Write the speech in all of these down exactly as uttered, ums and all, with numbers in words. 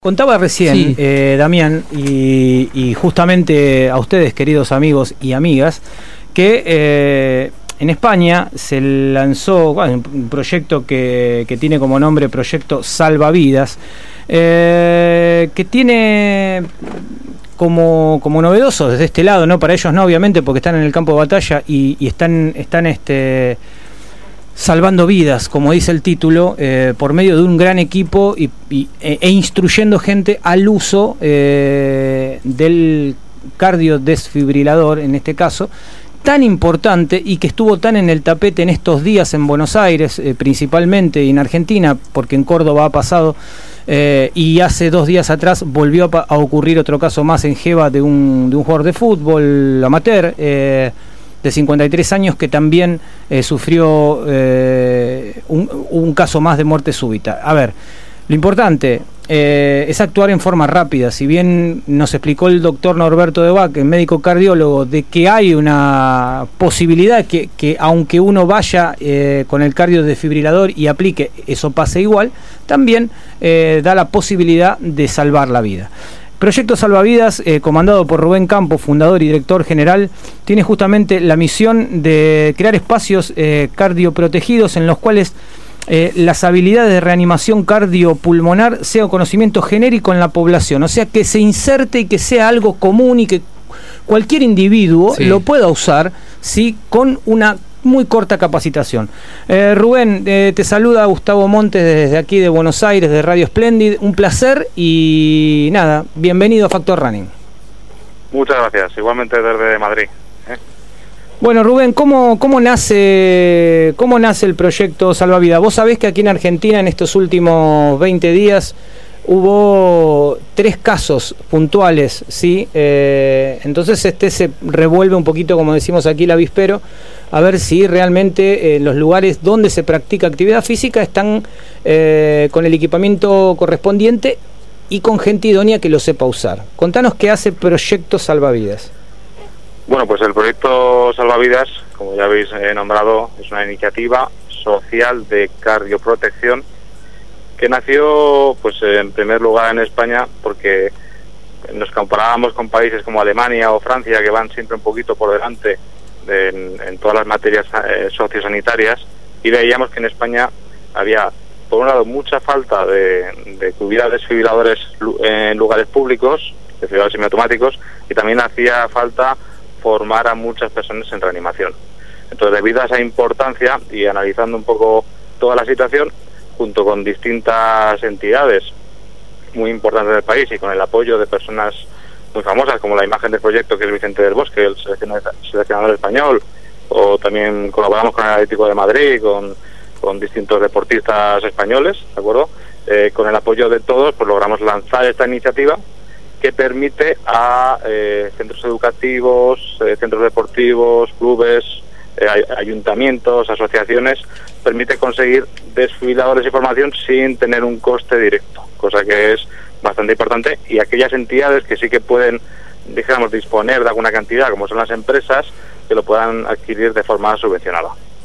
Contaba recién, Sí. eh, Damián, y, y justamente a ustedes, queridos amigos y amigas, que eh, en España se lanzó bueno, un proyecto que, que tiene como nombre Proyecto Salvavidas, eh, que tiene como, como novedoso desde este lado, no para ellos no, obviamente, porque están en el campo de batalla y, y están, están este, salvando vidas, como dice el título, eh, por medio de un gran equipo y, y, e, e instruyendo gente al uso eh, del cardiodesfibrilador, en este caso, tan importante y que estuvo tan en el tapete en estos días en Buenos Aires, eh, principalmente, y en Argentina, porque en Córdoba ha pasado, eh, y hace dos días atrás volvió a, a ocurrir otro caso más en Geva de un, de un jugador de fútbol amateur, eh, de cincuenta y tres años, que también eh, sufrió eh, un, un caso más de muerte súbita. A ver, lo importante eh, es actuar en forma rápida. Si bien nos explicó el doctor Norberto de Bach, el médico cardiólogo, de que hay una posibilidad que, que aunque uno vaya eh, con el cardiodesfibrilador y aplique, eso pase igual, también eh, da la posibilidad de salvar la vida. Proyecto Salvavidas, eh, comandado por Rubén Campos, fundador y director general, tiene justamente la misión de crear espacios eh, cardioprotegidos en los cuales eh, las habilidades de reanimación cardiopulmonar sea un conocimiento genérico en la población, o sea, que se inserte y que sea algo común y que cualquier individuo sí. lo pueda usar, ¿sí? Con una muy corta capacitación. Eh, Rubén, eh, te saluda Gustavo Montes desde aquí de Buenos Aires, de Radio Splendid. Un placer y nada, bienvenido a Factor Running. Muchas gracias, igualmente desde Madrid. ¿eh? Bueno, Rubén, ¿cómo, cómo, nace, ¿cómo nace el proyecto Salvavidas? Vos sabés que aquí en Argentina en estos últimos veinte días hubo tres casos puntuales, ¿sí? Eh, entonces este se revuelve un poquito, como decimos aquí, el avispero, a ver si realmente eh, los lugares donde se practica actividad física están eh, con el equipamiento correspondiente y con gente idónea que lo sepa usar. Contanos qué hace Proyecto Salvavidas. Bueno, pues el Proyecto Salvavidas, como ya habéis eh, nombrado, es una iniciativa social de cardioprotección que nació, pues en primer lugar en España, porque nos comparábamos con países como Alemania o Francia, que van siempre un poquito por delante de, en, en todas las materias eh, sociosanitarias, y veíamos que en España había, por un lado, mucha falta de, de que hubiera desfibriladores en lugares públicos, desfibriladores semiautomáticos, y también hacía falta formar a muchas personas en reanimación. Entonces, debido a esa importancia y analizando un poco toda la situación, junto con distintas entidades muy importantes del país y con el apoyo de personas muy famosas, como la imagen del proyecto, que es Vicente del Bosque, el seleccionador español, o también colaboramos con el Atlético de Madrid, con, con distintos deportistas españoles, ¿de acuerdo? Eh, con el apoyo de todos, pues logramos lanzar esta iniciativa que permite a eh, centros educativos, eh, centros deportivos, clubes, eh, ayuntamientos, asociaciones, permite conseguir desfibriladores de formación sin tener un coste directo, cosa que es bastante importante, y aquellas entidades que sí que pueden, dijéramos, disponer de alguna cantidad, como son las empresas, que lo puedan adquirir de forma subvencionada.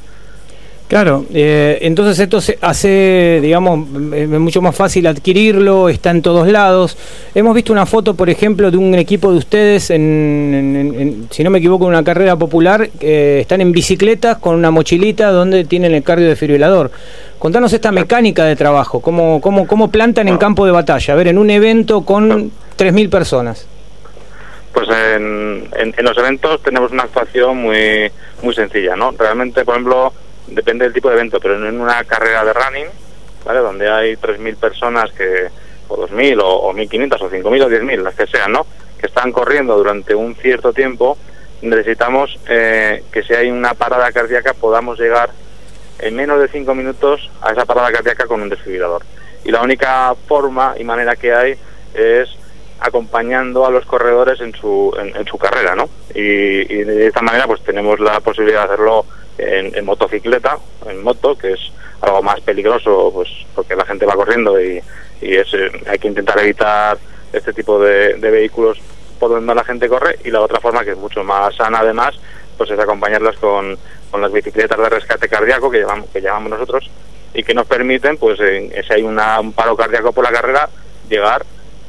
Claro, eh, entonces esto se hace, digamos, es mucho más fácil adquirirlo, está en todos lados. Hemos visto una foto, por ejemplo, de un equipo de ustedes, en, en, en, si no me equivoco, en una carrera popular, que están en bicicletas con una mochilita donde tienen el cardiodesfibrilador. Contanos esta mecánica de trabajo, cómo, cómo, cómo plantan en campo de batalla, a ver, en un evento con tres mil personas. Pues en, en, en los eventos tenemos una actuación muy, muy sencilla, ¿no? Realmente, por ejemplo, depende del tipo de evento, pero en una carrera de running, ¿vale? Donde hay tres mil personas, que o dos mil, o, o mil quinientas, o cinco mil, o diez mil, las que sean, ¿no? Que están corriendo durante un cierto tiempo, necesitamos eh, que si hay una parada cardíaca podamos llegar en menos de cinco minutos a esa parada cardíaca con un desfibrilador. Y la única forma y manera que hay es acompañando a los corredores en su en, en su carrera, ¿no? Y, y de esta manera pues tenemos la posibilidad de hacerlo en, en motocicleta, en moto, que es algo más peligroso, pues porque la gente va corriendo y, y es, eh, hay que intentar evitar este tipo de, de vehículos por donde la gente corre. Y la otra forma, que es mucho más sana además, pues es acompañarlas con, con las bicicletas de rescate cardíaco que llamamos, que llamamos nosotros, y que nos permiten, pues en, si hay una, un paro cardíaco por la carrera, llegar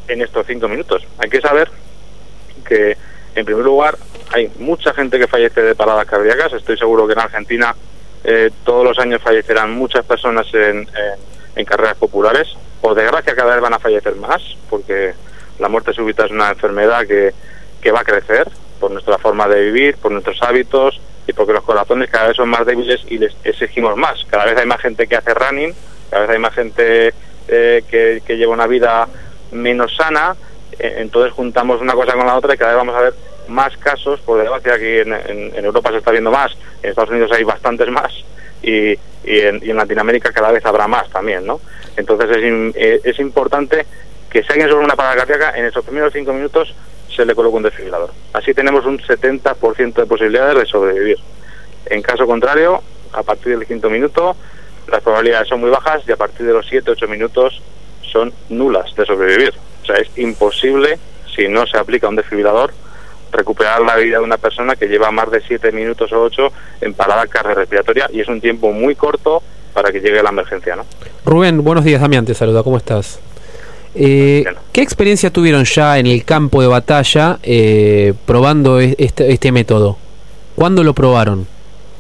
en estos cinco minutos. Hay que saber que, en primer lugar, hay mucha gente que fallece de paradas cardíacas. Estoy seguro que en Argentina eh, todos los años fallecerán muchas personas en, en, en carreras populares. Por desgracia, cada vez van a fallecer más, porque la muerte súbita es una enfermedad que, que va a crecer por nuestra forma de vivir, por nuestros hábitos y porque los corazones cada vez son más débiles y les exigimos más. Cada vez hay más gente que hace running, cada vez hay más gente eh, que, que lleva una vida menos sana, eh, entonces juntamos una cosa con la otra y cada vez vamos a ver más casos. Por desgracia, aquí en, en, en Europa se está viendo más, en Estados Unidos hay bastantes más y, y, en, y en Latinoamérica cada vez habrá más también, ¿no? Entonces es, in, eh, es importante que si alguien sobre una parada cardíaca, en esos primeros cinco minutos se le coloca un desfibrilador. Así tenemos un setenta por ciento de posibilidades de sobrevivir. En caso contrario, a partir del quinto minuto, las probabilidades son muy bajas y a partir de los siete ocho minutos son nulas de sobrevivir. O sea, es imposible, si no se aplica un desfibrilador, recuperar la vida de una persona que lleva más de siete minutos o ocho en parada cardiorrespiratoria, y es un tiempo muy corto para que llegue la emergencia, ¿no? Rubén, buenos días. Damián te saluda, ¿cómo estás? Eh, ¿Qué experiencia tuvieron ya en el campo de batalla eh, probando este, este método? ¿Cuándo lo probaron?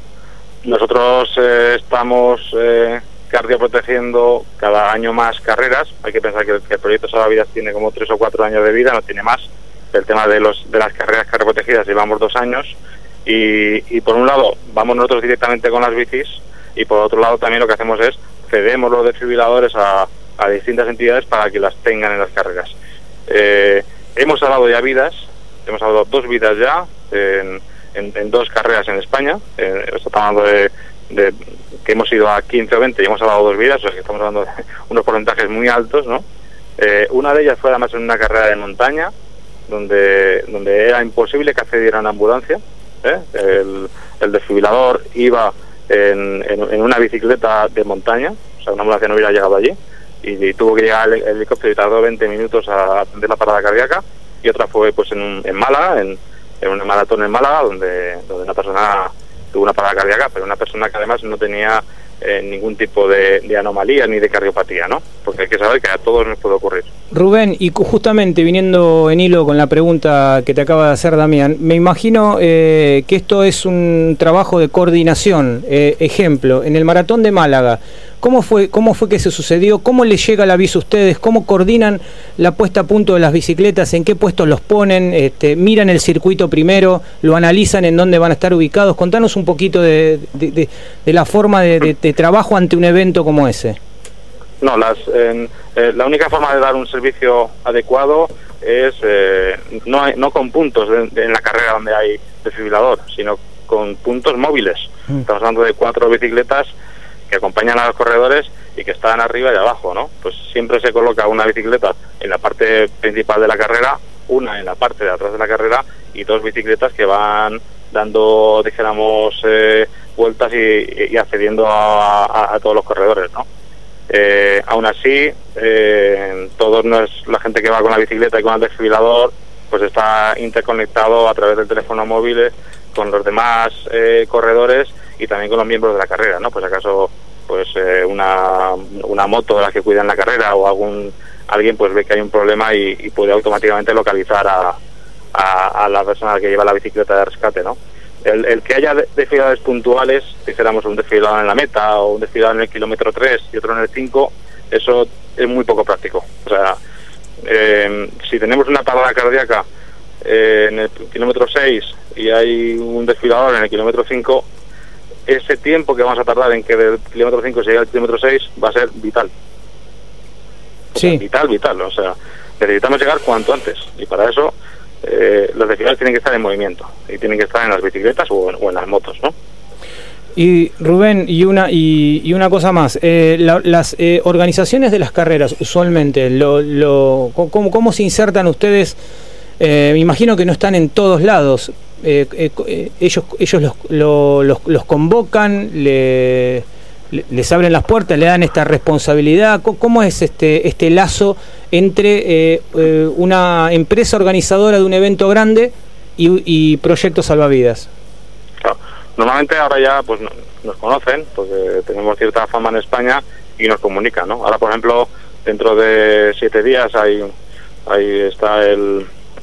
Nosotros eh, estamos eh, cardioprotegiendo cada año más carreras. Hay que pensar que el, que el proyecto Salvavidas tiene como tres o cuatro años de vida, no tiene más. El tema de los de las carreras cardioprotegidas llevamos dos años y, y por un lado vamos nosotros directamente con las bicis y por otro lado también lo que hacemos es cedemos los desfibriladores a, a distintas entidades para que las tengan en las carreras. Eh, hemos salvado ya vidas, hemos salvado dos vidas ya en, en, en dos carreras en España. Eh, estamos hablando de, de que hemos ido a quince o veinte y hemos salvado dos vidas, o sea que estamos hablando de unos porcentajes muy altos, ¿no? Eh, una de ellas fue además en una carrera de montaña, donde donde era imposible que accediera una ambulancia, ¿eh? el, el desfibrilador iba en, en, en una bicicleta de montaña, o sea, una ambulancia no hubiera llegado allí, y, y tuvo que llegar el, el helicóptero y tardó veinte minutos a atender la parada cardíaca. Y otra fue pues en, un, en Málaga, en, en una maratón en Málaga, donde, donde una persona tuvo una parada cardíaca, pero una persona que además no tenía eh, ningún tipo de, de anomalía ni de cardiopatía, ¿no? Porque hay que saber que a todos nos puede ocurrir. Rubén, y justamente viniendo en hilo con la pregunta que te acaba de hacer Damián, me imagino eh, que esto es un trabajo de coordinación. Eh, ejemplo, en el maratón de Málaga, ¿cómo fue, cómo fue que se sucedió? ¿Cómo les llega el aviso a ustedes? ¿Cómo coordinan la puesta a punto de las bicicletas? ¿En qué puestos los ponen? Este, ¿Miran el circuito primero? ¿Lo analizan en dónde van a estar ubicados? Contanos un poquito de, de, de, de la forma de, de, de trabajo ante un evento como ese. No, las, eh, eh, la única forma de dar un servicio adecuado es eh, no, hay, no con puntos de, de, en la carrera donde hay desfibrilador, sino con puntos móviles. Mm. Estamos hablando de cuatro bicicletas que acompañan a los corredores y que están arriba y abajo, ¿no? Pues siempre se coloca una bicicleta en la parte principal de la carrera, una en la parte de atrás de la carrera y dos bicicletas que van dando, dijéramos, eh, vueltas y, y accediendo a, a, a todos los corredores, ¿no? Eh, aún así, eh, todos nos, la gente que va con la bicicleta y con el desfibrilador, pues está interconectado a través del teléfono móvil con los demás eh, corredores y también con los miembros de la carrera, ¿no? Pues acaso pues eh, una, una moto de las que cuidan la carrera o algún alguien pues ve que hay un problema y, y puede automáticamente localizar a, a, a la persona que lleva la bicicleta de rescate, ¿no? El, el que haya desfibriladores puntuales, dijéramos un desfibrilador en la meta o un desfibrilador en el kilómetro tres y otro en el cinco, eso es muy poco práctico. O sea, eh, si tenemos una parada cardíaca eh, en el kilómetro seis y hay un desfibrilador en el kilómetro cinco, ese tiempo que vamos a tardar en que del kilómetro cinco se llegue al kilómetro seis va a ser vital. O sí. sea, vital, vital. O sea, necesitamos llegar cuanto antes y para eso Eh, los desfibriladores tienen que estar en movimiento y tienen que estar en las bicicletas o en, o en las motos, ¿no? Y Rubén, y una y, y una cosa más, eh, la, las eh, organizaciones de las carreras usualmente, lo, lo, ¿cómo, cómo se insertan ustedes? Eh, me imagino que no están en todos lados. Eh, eh, ellos ellos los, lo, los, los convocan, le, le, les abren las puertas, le dan esta responsabilidad. ¿Cómo es este este lazo entre eh, eh, una empresa organizadora de un evento grande y, y Proyecto Salvavidas? Claro. Normalmente ahora ya pues nos conocen porque tenemos cierta fama en España y nos comunican, ¿no? Ahora, por ejemplo, dentro de siete días hay ahí está el,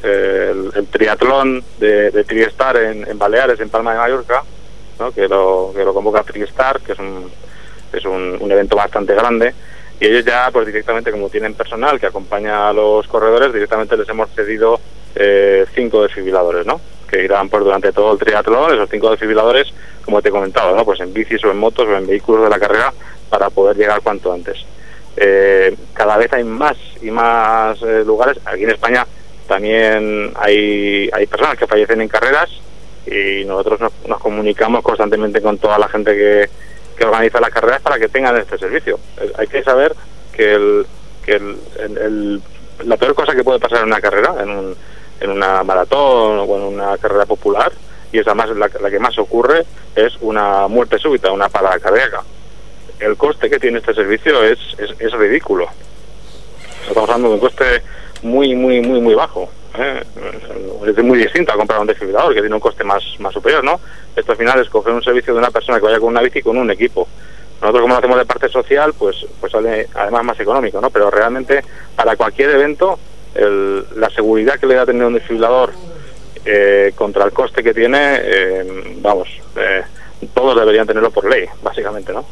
el, el triatlón de, de Triestar en, en Baleares, en Palma de Mallorca, ¿no? que, lo, que lo convoca Triestar, que es un, es un, un evento bastante grande, y ellos ya pues directamente, como tienen personal que acompaña a los corredores, directamente les hemos cedido eh, cinco desfibriladores, ¿no? que irán por durante todo el triatlón, esos cinco desfibriladores, como te he comentado, ¿no? pues en bicis o en motos o en vehículos de la carrera, para poder llegar cuanto antes. Eh, cada vez hay más y más eh, lugares. Aquí en España también hay, hay personas que fallecen en carreras, y nosotros nos, nos comunicamos constantemente con toda la gente que, que organiza las carreras para que tengan este servicio. Eh, hay que saber que, el, que el, el, el, la peor cosa que puede pasar en una carrera, en, un, en una maratón o en una carrera popular, y esa más la, la que más ocurre, es una muerte súbita, una parada cardíaca. El coste que tiene este servicio es, es, es ridículo. Estamos hablando de un coste muy, muy, muy, muy bajo. ¿eh? Es muy distinto a comprar un desfibrilador, que tiene un coste más, más superior, ¿no? Esto al final es coger un servicio de una persona que vaya con una bici y con un equipo. Nosotros, como lo hacemos de parte social, pues, pues sale además más económico, ¿no? Pero realmente, para cualquier evento, el, la seguridad que le da tener un desfibrilador eh, contra el coste que tiene, eh, vamos, eh, todos deberían tenerlo por ley, básicamente, ¿no?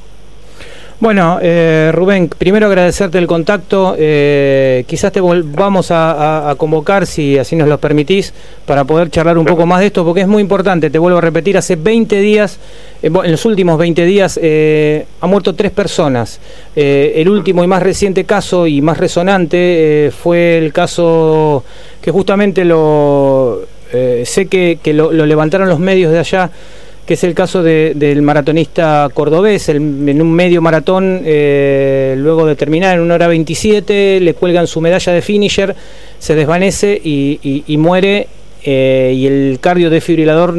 Bueno, eh, Rubén, primero agradecerte el contacto. Eh, quizás te volvamos a, a, a convocar, si así nos lo permitís, para poder charlar un poco más de esto, porque es muy importante. Te vuelvo a repetir, hace veinte días, eh, en los últimos veinte días, eh, han muerto tres personas. Eh, el último y más reciente caso y más resonante eh, fue el caso que justamente lo eh, sé que, que lo, lo levantaron los medios de allá, que es el caso de, del maratonista cordobés. El, en un medio maratón, eh, luego de terminar en una hora veintisiete, le cuelgan su medalla de finisher, se desvanece y, y, y muere, eh, y el cardiodesfibrilador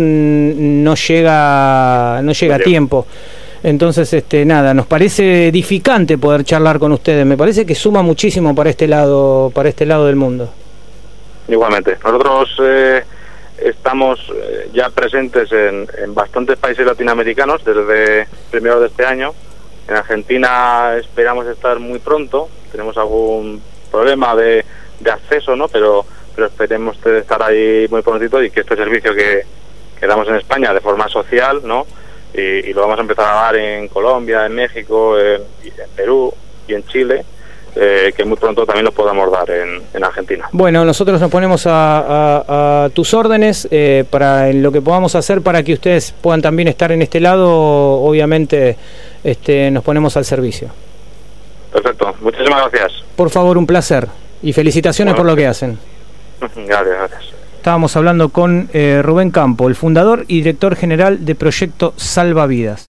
no llega, no llega a tiempo. Entonces, este, nada, nos parece edificante poder charlar con ustedes. Me parece que suma muchísimo para este lado, para este lado del mundo. Igualmente, nosotros eh... estamos eh, ya presentes en, en bastantes países latinoamericanos desde primero de este año. En Argentina esperamos estar muy pronto. Tenemos algún problema de, de acceso, ¿no? Pero, pero esperemos estar ahí muy prontito, y que este servicio que, que damos en España de forma social, ¿no? Y, y lo vamos a empezar a dar en Colombia, en México, en, en Perú y en Chile. Eh, que muy pronto también lo podamos dar en, en Argentina. Bueno, nosotros nos ponemos a, a, a tus órdenes eh, para en lo que podamos hacer para que ustedes puedan también estar en este lado. Obviamente este, nos ponemos al servicio. Perfecto, muchísimas gracias. Por favor, un placer y felicitaciones bueno, por lo que hacen. Gracias, gracias. Estábamos hablando con eh, Rubén Campo, el fundador y director general de Proyecto Salvavidas.